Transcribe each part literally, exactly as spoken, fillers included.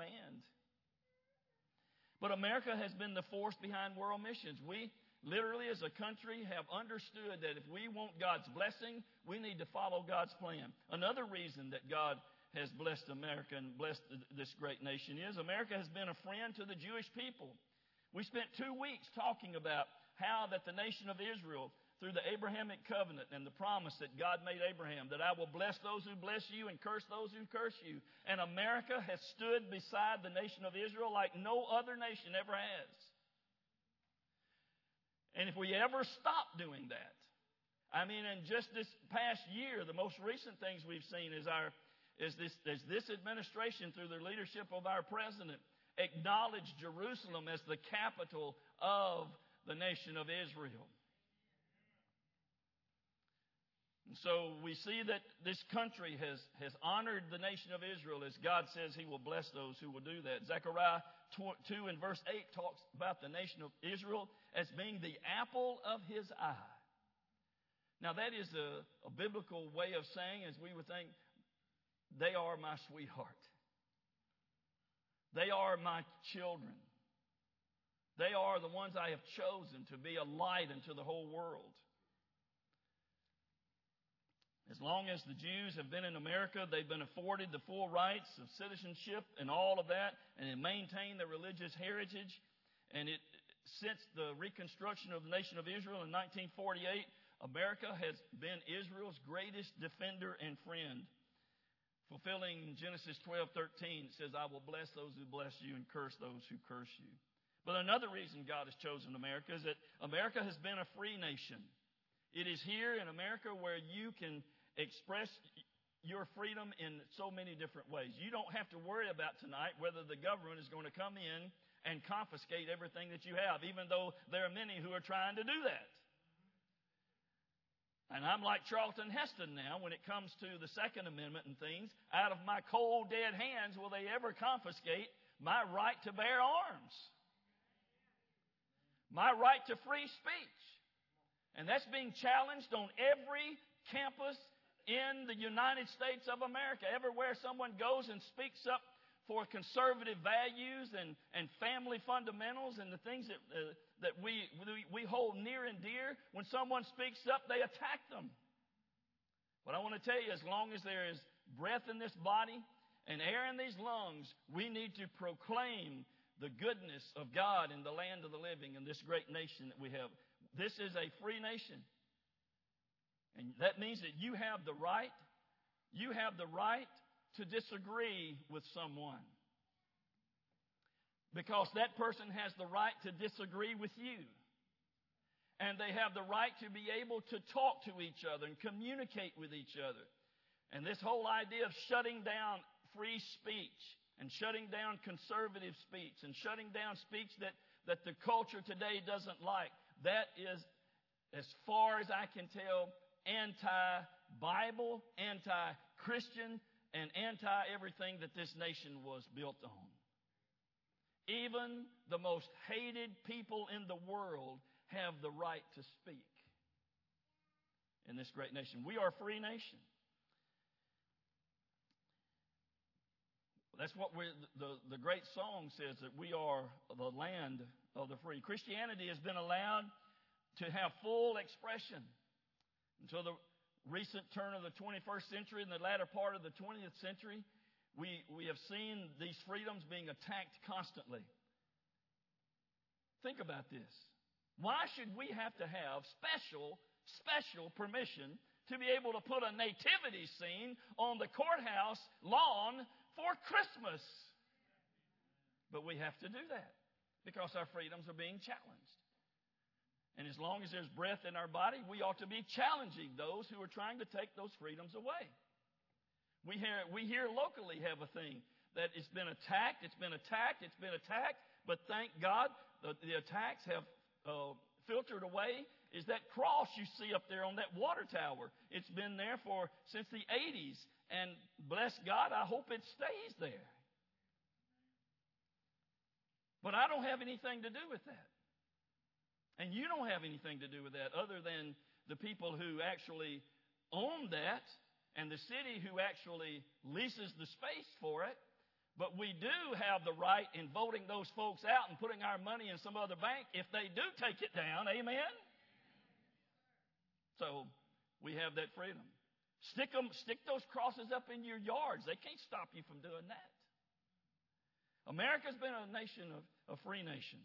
command. But America has been the force behind world missions. We literally as a country have understood that if we want God's blessing, we need to follow God's plan. Another reason that God has blessed America and blessed this great nation is America has been a friend to the Jewish people. We spent two weeks talking about how that the nation of Israel, through the Abrahamic covenant and the promise that God made Abraham, that I will bless those who bless you and curse those who curse you. And America has stood beside the nation of Israel like no other nation ever has. And if we ever stop doing that, I mean, in just this past year, the most recent things we've seen is our is this is this administration, through the leadership of our president, acknowledged Jerusalem as the capital of the nation of Israel. And so we see that this country has, has honored the nation of Israel as God says He will bless those who will do that. Zechariah two and verse eight talks about the nation of Israel as being the apple of His eye. Now that is a, a biblical way of saying, as we would think, they are my sweetheart. They are my children. They are the ones I have chosen to be a light unto the whole world. As long as the Jews have been in America, they've been afforded the full rights of citizenship and all of that, and they maintain their religious heritage. And it, since the reconstruction of the nation of Israel in nineteen forty-eight, America has been Israel's greatest defender and friend. Fulfilling Genesis twelve thirteen, it says, I will bless those who bless you and curse those who curse you. But another reason God has chosen America is that America has been a free nation. It is here in America where you can express your freedom in so many different ways. You don't have to worry about tonight whether the government is going to come in and confiscate everything that you have, even though there are many who are trying to do that. And I'm like Charlton Heston now when it comes to the Second Amendment and things. Out of my cold, dead hands will they ever confiscate my right to bear arms, my right to free speech. And that's being challenged on every campus in the United States of America. Everywhere someone goes and speaks up for conservative values and, and family fundamentals and the things that, uh, that we, we hold near and dear, when someone speaks up, they attack them. But I want to tell you, as long as there is breath in this body and air in these lungs, we need to proclaim the goodness of God in the land of the living in this great nation that we have. This is a free nation. And that means that you have the right, you have the right to disagree with someone. Because that person has the right to disagree with you. And they have the right to be able to talk to each other and communicate with each other. And this whole idea of shutting down free speech and shutting down conservative speech and shutting down speech that, that the culture today doesn't like, that is, as far as I can tell, anti-Bible, anti-Christian, and anti-everything that this nation was built on. Even the most hated people in the world have the right to speak in this great nation. We are a free nation. That's what we're, the, the great song says, that we are the land of the free. Christianity has been allowed to have full expression until the recent turn of the twenty-first century and the latter part of the twentieth century. We, we have seen these freedoms being attacked constantly. Think about this. Why should we have to have special, special permission to be able to put a nativity scene on the courthouse lawn for Christmas? But we have to do that because our freedoms are being challenged. And as long as there's breath in our body, we ought to be challenging those who are trying to take those freedoms away. We hear, we here locally have a thing that it's been attacked, it's been attacked, it's been attacked, but thank God the, the attacks have uh, filtered away. Is that cross you see up there on that water tower? It's been there for since the eighties, and bless God, I hope it stays there. But I don't have anything to do with that. And you don't have anything to do with that other than the people who actually own that and the city who actually leases the space for it. But we do have the right in voting those folks out and putting our money in some other bank if they do take it down. Amen? So we have that freedom. Stick them, stick those crosses up in your yards. They can't stop you from doing that. America's been a nation of a free nation.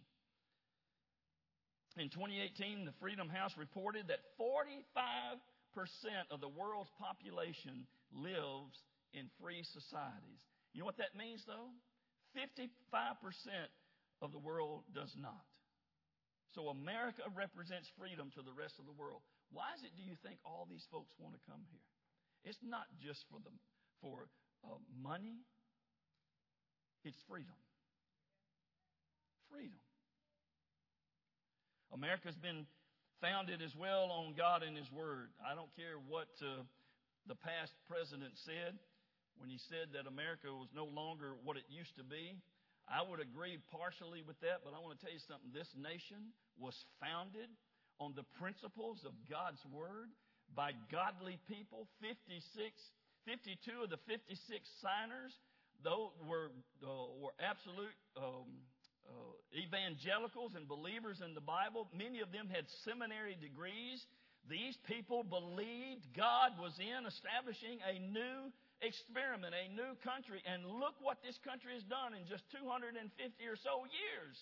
In twenty eighteen, the Freedom House reported that forty-five percent of the world's population lives in free societies. You know what that means, though? fifty-five percent of the world does not. So America represents freedom to the rest of the world. Why is it, do you think, all these folks want to come here? It's not just for the for uh, money. It's freedom. Freedom. America's been founded as well on God and His Word. I don't care what uh, the past president said when he said that America was no longer what it used to be. I would agree partially with that, but I want to tell you something. This nation was founded on the principles of God's Word by godly people. fifty-six, fifty-two of the fifty-six signers, those were, uh, were absolute um, uh, evangelicals and believers in the Bible. Many of them had seminary degrees. These people believed God was in establishing a new experiment, a new country. And look what this country has done in just two hundred fifty or so years.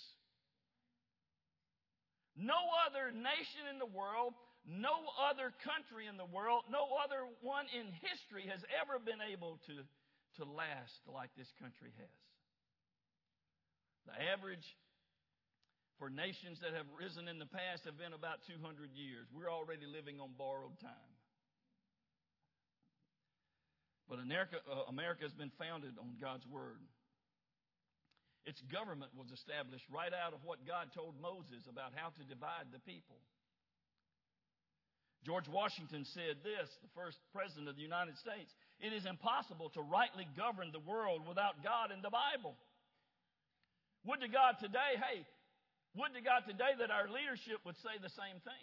No other nation in the world, no other country in the world, no other one in history has ever been able to to last like this country has. The average for nations that have risen in the past have been about two hundred years. We're already living on borrowed time. But America, uh, America has been founded on God's Word. Its government was established right out of what God told Moses about how to divide the people. George Washington said this, the first president of the United States: "It is impossible to rightly govern the world without God and the Bible." Would to God today, hey, would to God today that our leadership would say the same thing.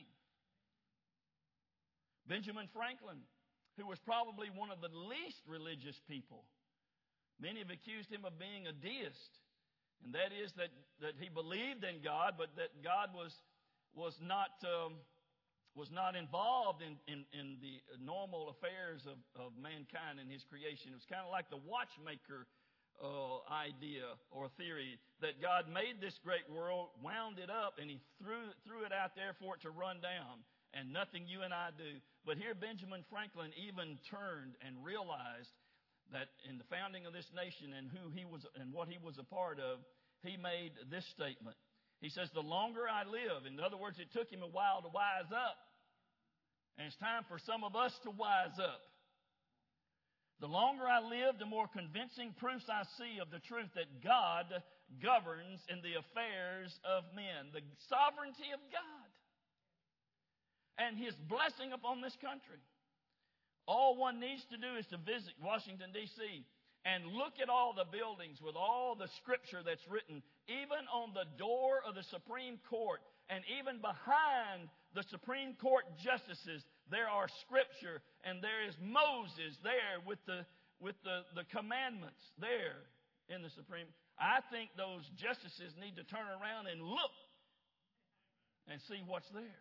Benjamin Franklin, who was probably one of the least religious people, many have accused him of being a deist. And that is that, that he believed in God, but that God was, was not... Um, was not involved in, in, in the normal affairs of, of mankind and his creation. It was kind of like the watchmaker uh, idea or theory, that God made this great world, wound it up, and He threw, threw it out there for it to run down, and nothing you and I do. But here Benjamin Franklin even turned and realized that in the founding of this nation and who he was and what he was a part of, he made this statement. He says, "The longer I live," in other words, it took him a while to wise up. And it's time for some of us to wise up. "The longer I live, the more convincing proofs I see of the truth that God governs in the affairs of men." The sovereignty of God and His blessing upon this country. All one needs to do is to visit Washington, D C and look at all the buildings with all the scripture that's written, even on the door of the Supreme Court, and even behind the Supreme Court justices, there are scripture, and there is Moses there with the with the, the commandments there in the Supreme. I think those justices need to turn around and look and see what's there.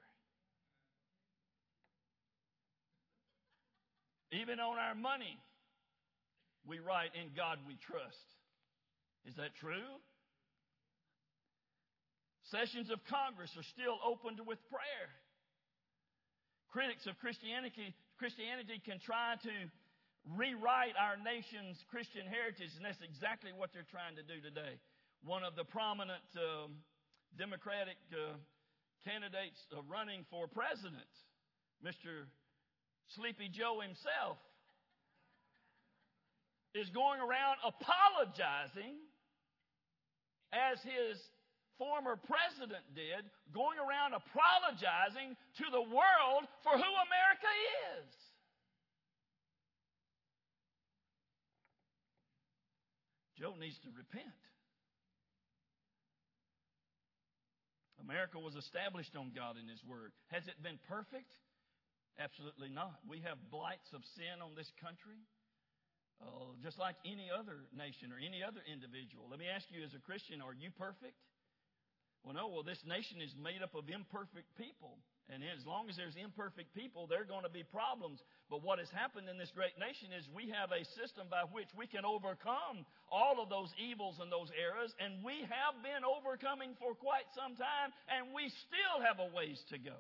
Even on our money, we write, "In God we trust." Is that true? Sessions of Congress are still opened with prayer. Critics of Christianity, Christianity can try to rewrite our nation's Christian heritage, and that's exactly what they're trying to do today. One of the prominent um, Democratic uh, candidates uh, running for president, Mister Sleepy Joe himself, is going around apologizing, as his former president did, going around apologizing to the world for who America is. Joe needs to repent. America was established on God and His Word. Has it been perfect? Absolutely not. We have blights of sin on this country. uh, just like any other nation or any other individual. Let me ask you, as a Christian, are you perfect? Well, no. Well, this nation is made up of imperfect people. And as long as there's imperfect people, there are going to be problems. But what has happened in this great nation is we have a system by which we can overcome all of those evils and those errors. And we have been overcoming for quite some time, and we still have a ways to go.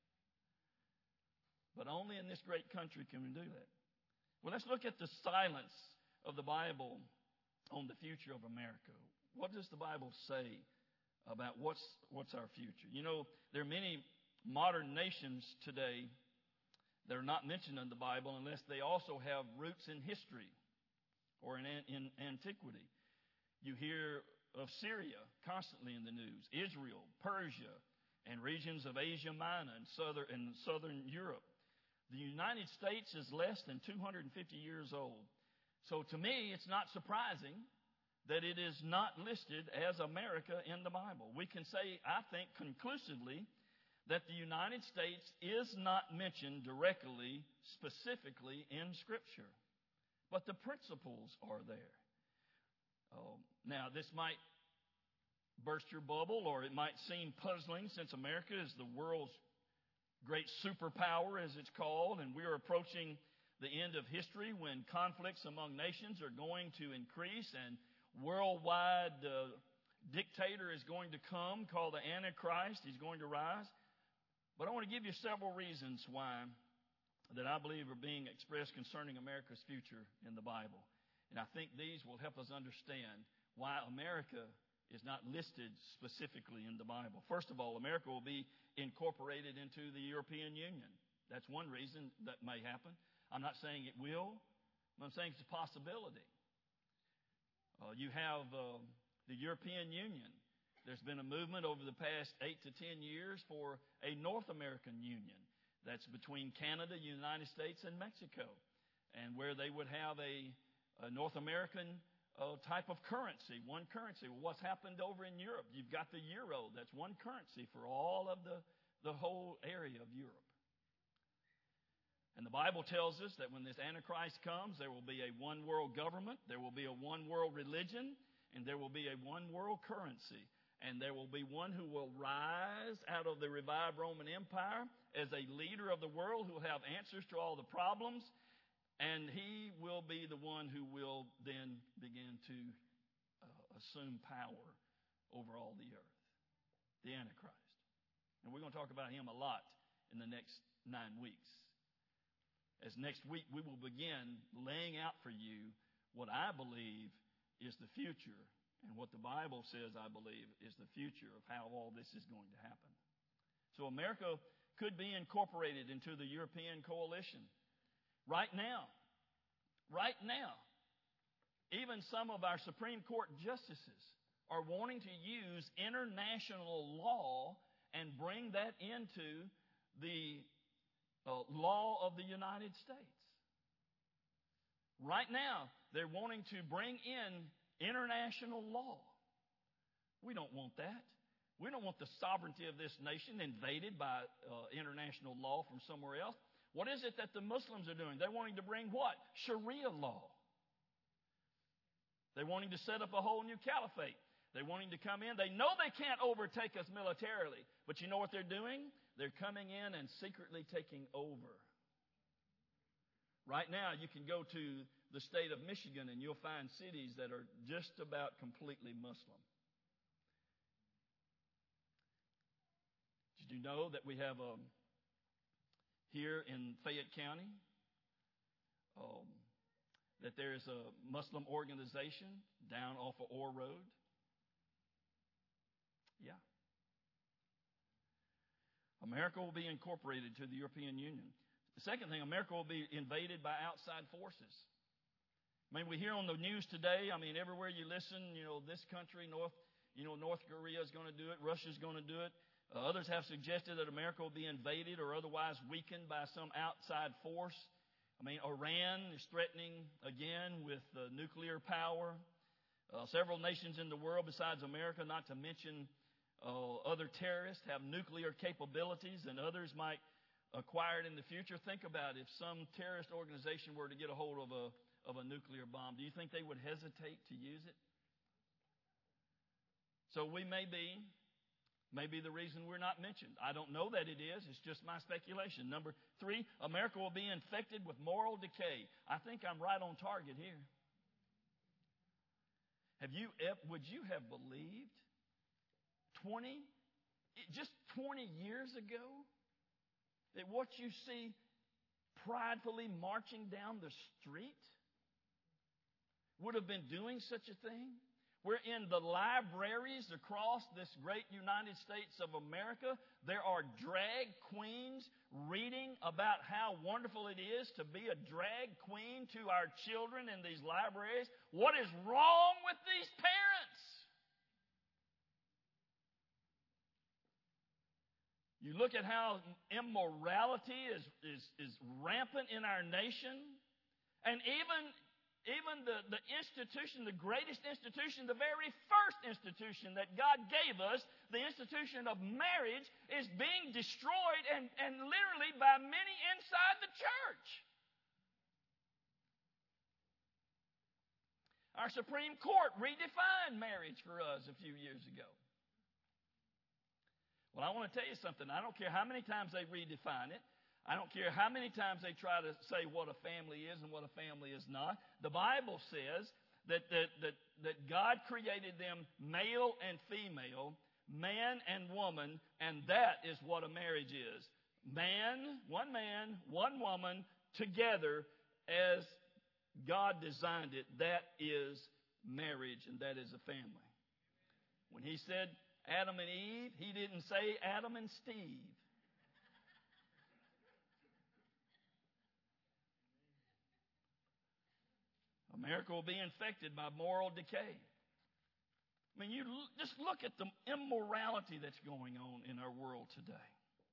But only in this great country can we do that. Well, let's look at the silence of the Bible on the future of America. What does the Bible say about what's what's our future? You know, there are many modern nations today that are not mentioned in the Bible unless they also have roots in history or in, in antiquity. You hear of Syria constantly in the news, Israel, Persia, and regions of Asia Minor and southern, and southern Europe. The United States is less than two hundred fifty years old. So to me, it's not surprising that it is not listed as America in the Bible. We can say, I think, conclusively, that the United States is not mentioned directly, specifically in Scripture. But the principles are there. Oh, now, this might burst your bubble, or it might seem puzzling since America is the world's great superpower, as it's called, and we are approaching the end of history when conflicts among nations are going to increase and worldwide uh, dictator is going to come called the Antichrist. He's going to rise. But I want to give you several reasons why that I believe are being expressed concerning America's future in the Bible. And I think these will help us understand why America is not listed specifically in the Bible. First of all, America will be incorporated into the European Union. That's one reason that may happen. I'm not saying it will, but I'm saying it's a possibility. Uh, you have uh, the European Union. There's been a movement over the past eight to ten years for a North American Union. That's between Canada, United States, and Mexico, and where they would have a, a North American uh, type of currency, one currency. Well, what's happened over in Europe? You've got the euro. That's one currency for all of the, the whole area of Europe. And the Bible tells us that when this Antichrist comes, there will be a one world government, there will be a one world religion, and there will be a one world currency. And there will be one who will rise out of the revived Roman Empire as a leader of the world who will have answers to all the problems. And he will be the one who will then begin to uh, assume power over all the earth. The Antichrist. And we're going to talk about him a lot in the next nine weeks. As next week we will begin laying out for you what I believe is the future. And what the Bible says, I believe, is the future of how all this is going to happen. So America could be incorporated into the European coalition. Right now, right now, even some of our Supreme Court justices are wanting to use international law and bring that into the uh, law of the United States. Right now, they're wanting to bring in international law. We don't want that. We don't want the sovereignty of this nation invaded by uh, international law from somewhere else. What is it that the Muslims are doing? They're wanting to bring what? Sharia law. They're wanting to set up a whole new caliphate. They're wanting to come in. They know they can't overtake us militarily. But you know what they're doing? They're coming in and secretly taking over. Right now, you can go to the state of Michigan and you'll find cities that are just about completely Muslim. Did you know that we have a, here in Fayette County, um, that there is a Muslim organization down off of Orr Road? Yeah. America will be incorporated to the European Union. The second thing, America will be invaded by outside forces. I mean, we hear on the news today, I mean, everywhere you listen, you know, this country, North, you know, North Korea is going to do it, Russia's going to do it. Uh, others have suggested that America will be invaded or otherwise weakened by some outside force. I mean, Iran is threatening again with uh, nuclear power. Uh, several nations in the world besides America, not to mention uh, other terrorists, have nuclear capabilities, and others might acquire it in the future. Think about if some terrorist organization were to get a hold of a of a nuclear bomb, do you think they would hesitate to use it? So we may be, may be the reason we're not mentioned. I don't know that it is. It's just my speculation. Number three, America will be infected with moral decay. I think I'm right on target here. Have you, would you have believed twenty, just twenty years ago, that what you see pridefully marching down the street would have been doing such a thing? We're in the libraries across this great United States of America. There are drag queens reading about how wonderful it is to be a drag queen to our children in these libraries. What is wrong with these parents? You look at how immorality is, is, is rampant in our nation. And even Even the, the institution, the greatest institution, the very first institution that God gave us, the institution of marriage, is being destroyed and, and literally by many inside the church. Our Supreme Court redefined marriage for us a few years ago. Well, I want to tell you something. I don't care how many times they redefine it. I don't care how many times they try to say what a family is and what a family is not. The Bible says that, that, that, that God created them male and female, man and woman, and that is what a marriage is. Man, one man, one woman, together as God designed it. That is marriage, and that is a family. When he said Adam and Eve, he didn't say Adam and Steve. America will be infected by moral decay. I mean, you l- just look at the immorality that's going on in our world today.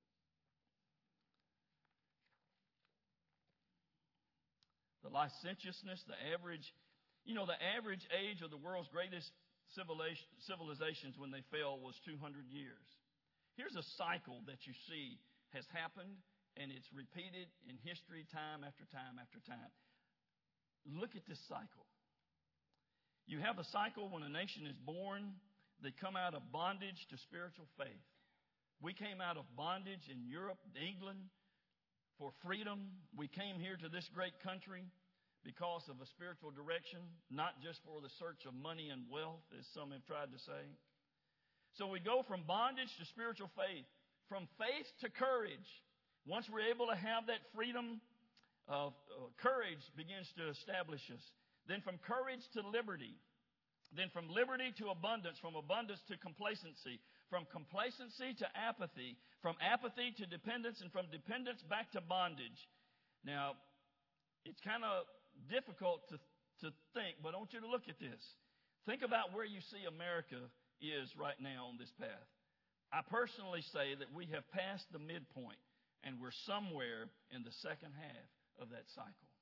The licentiousness, the average, you know, the average age of the world's greatest civilizations when they fell was two hundred years. Here's a cycle that you see has happened, and it's repeated in history time after time after time. Look at this cycle. You have a cycle when a nation is born. They come out of bondage to spiritual faith. We came out of bondage in Europe, England, for freedom. We came here to this great country because of a spiritual direction, not just for the search of money and wealth, as some have tried to say. So we go from bondage to spiritual faith, from faith to courage. Once we're able to have that freedom, of uh, courage begins to establish us. Then from courage to liberty. Then from liberty to abundance. From abundance to complacency. From complacency to apathy. From apathy to dependence. And from dependence back to bondage. Now, it's kind of difficult to, to think, but I want you to look at this. Think about where you see America is right now on this path. I personally say that we have passed the midpoint, and we're somewhere in the second half of that cycle.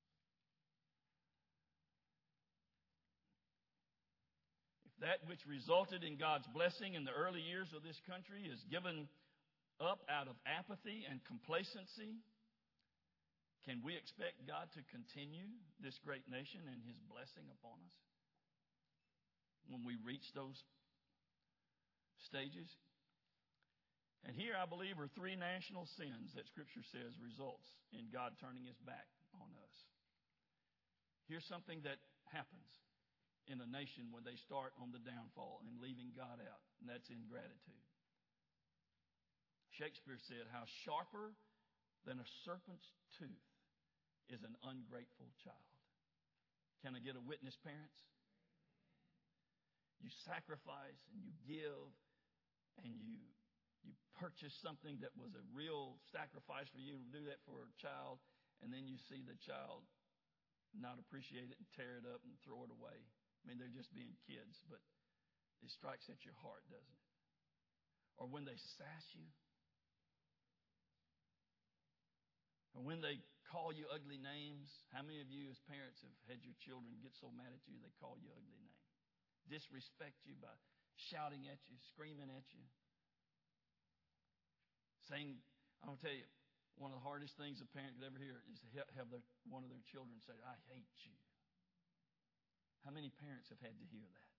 If that which resulted in God's blessing in the early years of this country is given up out of apathy and complacency, can we expect God to continue this great nation and His blessing upon us when we reach those stages? And here, I believe, are three national sins that Scripture says results in God turning His back on us. Here's something that happens in a nation when they start on the downfall and leaving God out, and that's ingratitude. Shakespeare said, "How sharper than a serpent's tooth is an ungrateful child." Can I get a witness, parents? You sacrifice and you give and you You purchase something that was a real sacrifice for you to do that for a child, and then you see the child not appreciate it and tear it up and throw it away. I mean, they're just being kids, but it strikes at your heart, doesn't it? Or when they sass you, or when they call you ugly names. How many of you as parents have had your children get so mad at you they call you ugly names? Disrespect you by shouting at you, screaming at you. Saying, I'm going to tell you, One of the hardest things a parent could ever hear is to have their, one of their children say, I hate you. How many parents have had to hear that?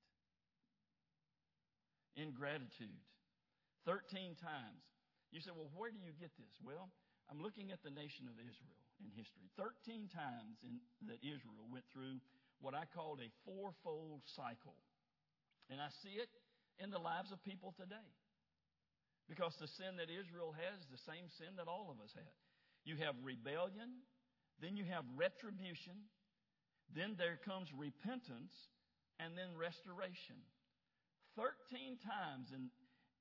Ingratitude. Thirteen times. You say, well, where do you get this? Well, I'm looking at the nation of Israel in history. Thirteen times in, that Israel went through what I called a fourfold cycle. And I see it in the lives of people today. Because the sin that Israel has is the same sin that all of us had. You have rebellion, then you have retribution, then there comes repentance, and then restoration. Thirteen times in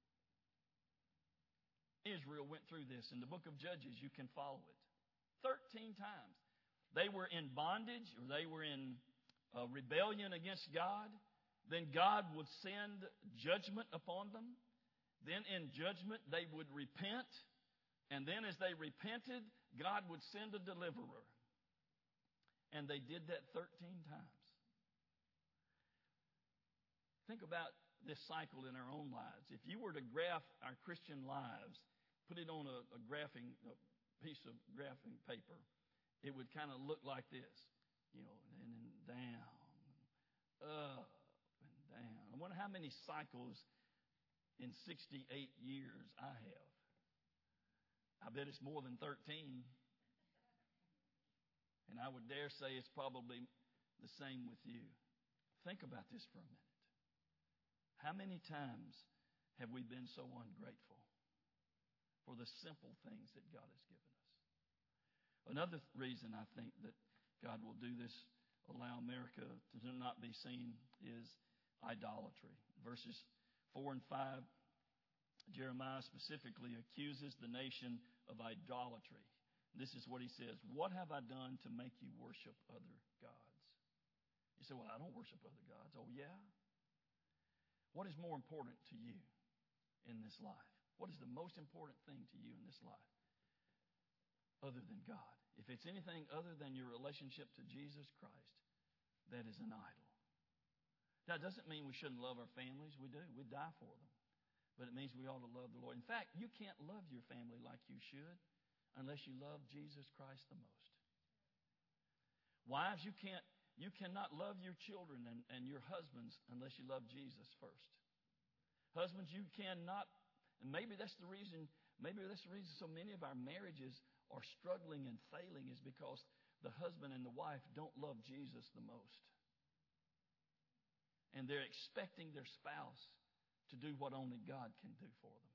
Israel went through this. In the book of Judges, you can follow it. Thirteen times. They were in bondage, or they were in uh, rebellion against God. Then God would send judgment upon them. Then in judgment, they would repent. And then as they repented, God would send a deliverer. And they did that thirteen times. Think about this cycle in our own lives. If you were to graph our Christian lives, put it on a, a graphing a piece of graphing paper, it would kind of look like this. You know, and then down, up, and down. I wonder how many cycles in sixty-eight years I have. I bet it's more than thirteen. And I would dare say it's probably the same with you. Think about this for a minute. How many times have we been so ungrateful for the simple things that God has given us? Another reason I think that God will do this, allow America to not be seen, is idolatry. Verses four and five, Jeremiah specifically accuses the nation of idolatry. This is what he says. What have I done to make you worship other gods? You say, well, I don't worship other gods. Oh, yeah? What is more important to you in this life? What is the most important thing to you in this life other than God? If it's anything other than your relationship to Jesus Christ, that is an idol. That doesn't mean we shouldn't love our families. We do. We die for them. But it means we ought to love the Lord. In fact, you can't love your family like you should unless you love Jesus Christ the most. Wives, you can't You cannot love your children and, and your husbands unless you love Jesus first. Husbands, you cannot, and maybe that's the reason, maybe that's the reason so many of our marriages are struggling and failing, is because the husband and the wife don't love Jesus the most. And they're expecting their spouse to do what only God can do for them.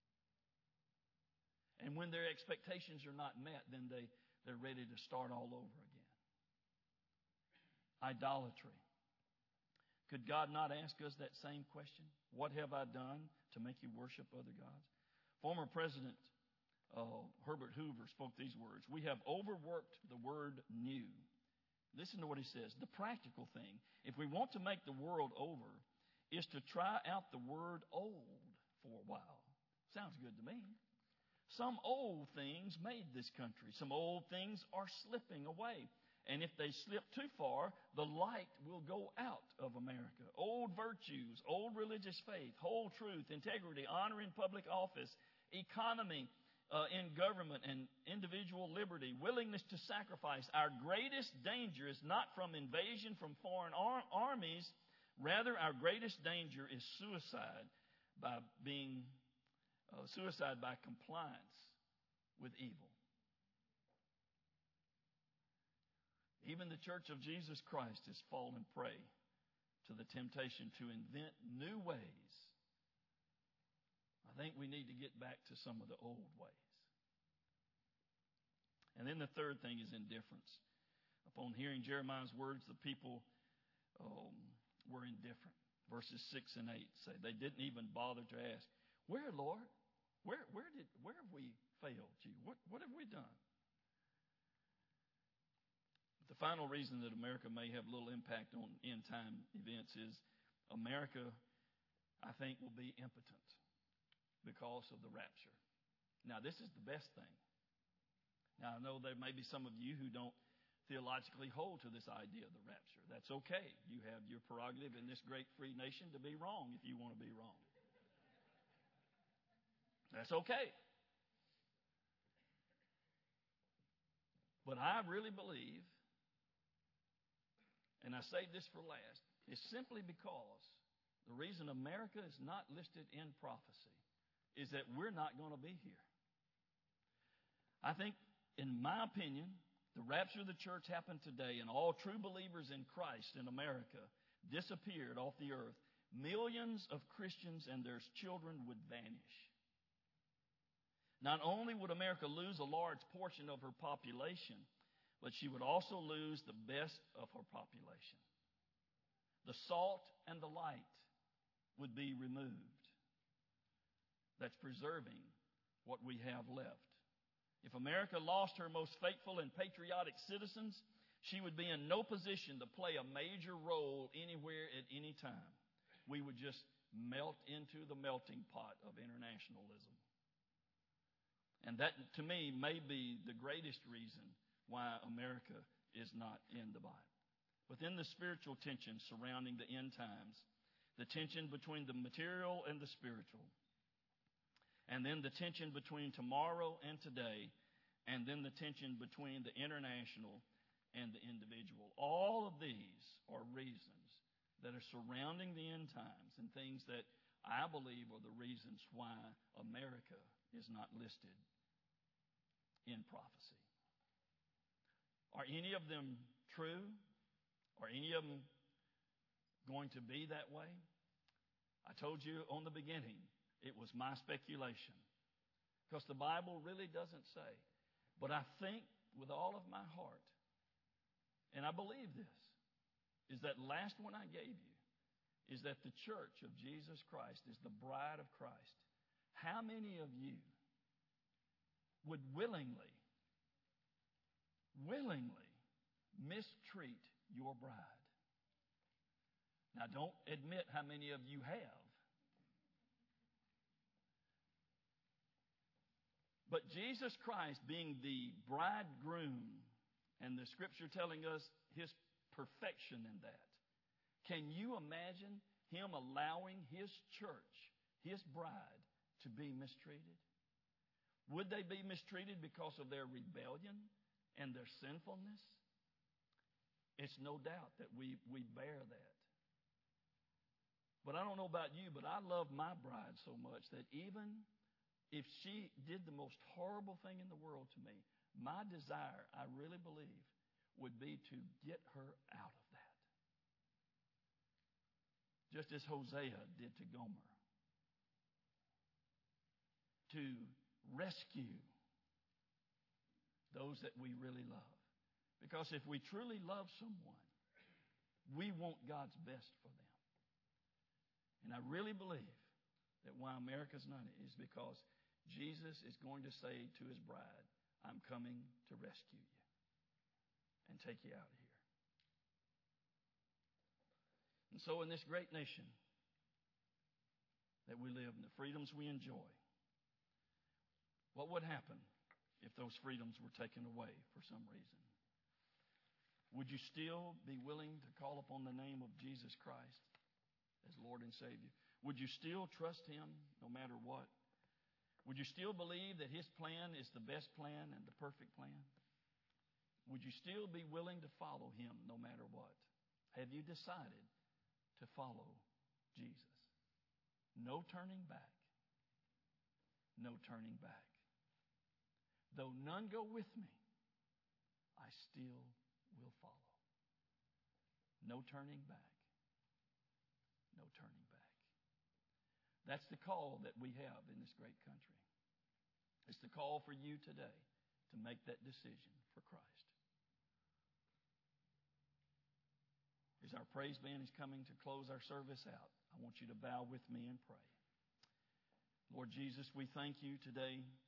And when their expectations are not met, then they, they're ready to start all over again. Idolatry. Could God not ask us that same question? What have I done to make you worship other gods? Former President uh, Herbert Hoover spoke these words. We have overworked the word new. Listen to what he says. The practical thing, if we want to make the world over, is to try out the word old for a while. Sounds good to me. Some old things made this country. Some old things are slipping away. And if they slip too far, the light will go out of America. Old virtues, old religious faith, whole truth, integrity, honor in public office, economy uh, in government, and individual liberty, willingness to sacrifice. Our greatest danger is not from invasion from foreign ar- armies. Rather, our greatest danger is suicide by being uh, suicide by compliance with evil. Even the Church of Jesus Christ has fallen prey to the temptation to invent new ways. I think we need to get back to some of the old ways. And then the third thing is indifference. Upon hearing Jeremiah's words, the people um, were indifferent. Verses six and eight say they didn't even bother to ask, "Where, Lord? Where, where did, where have we failed you? What, what have we done?" The final reason that America may have little impact on end-time events is America, I think, will be impotent because of the rapture. Now, this is the best thing. Now, I know there may be some of you who don't theologically hold to this idea of the rapture. That's okay. You have your prerogative in this great free nation to be wrong if you want to be wrong. That's okay. But I really believe, and I saved this for last, is simply because the reason America is not listed in prophecy is that we're not going to be here. I think, in my opinion, the rapture of the church happened today, and all true believers in Christ in America disappeared off the earth. Millions of Christians and their children would vanish. Not only would America lose a large portion of her population, but she would also lose the best of her population. The salt and the light would be removed. That's preserving what we have left. If America lost her most faithful and patriotic citizens, she would be in no position to play a major role anywhere at any time. We would just melt into the melting pot of internationalism. And that, to me, may be the greatest reason why America is not in the Bible. Within the spiritual tension surrounding the end times, the tension between the material and the spiritual, and then the tension between tomorrow and today, and then the tension between the international and the individual. All of these are reasons that are surrounding the end times and things that I believe are the reasons why America is not listed in prophecy. Are any of them true? Are any of them going to be that way? I told you on the beginning, it was my speculation, because the Bible really doesn't say. But I think with all of my heart, and I believe this, is that last one I gave you, is that the church of Jesus Christ is the bride of Christ. How many of you would willingly, willingly mistreat your bride? Now, don't admit how many of you have. But Jesus Christ being the bridegroom, and the Scripture telling us His perfection in that, can you imagine Him allowing His church, His bride, to be mistreated? Would they be mistreated because of their rebellion and their sinfulness? It's no doubt that we, we bear that. But I don't know about you, but I love my bride so much that even if she did the most horrible thing in the world to me, my desire, I really believe, would be to get her out of that. Just as Hosea did to Gomer. To rescue those that we really love. Because if we truly love someone, we want God's best for them. And I really believe that why America's not is because Jesus is going to say to His bride, I'm coming to rescue you and take you out of here. And so in this great nation that we live in, the freedoms we enjoy, what would happen if those freedoms were taken away for some reason? Would you still be willing to call upon the name of Jesus Christ as Lord and Savior? Would you still trust Him no matter what? Would you still believe that His plan is the best plan and the perfect plan? Would you still be willing to follow Him no matter what? Have you decided to follow Jesus? No turning back. No turning back. Though none go with me, I still will follow. No turning back. No turning back. That's the call that we have in this great country. It's the call for you today to make that decision for Christ. As our praise band is coming to close our service out, I want you to bow with me and pray. Lord Jesus, we thank you today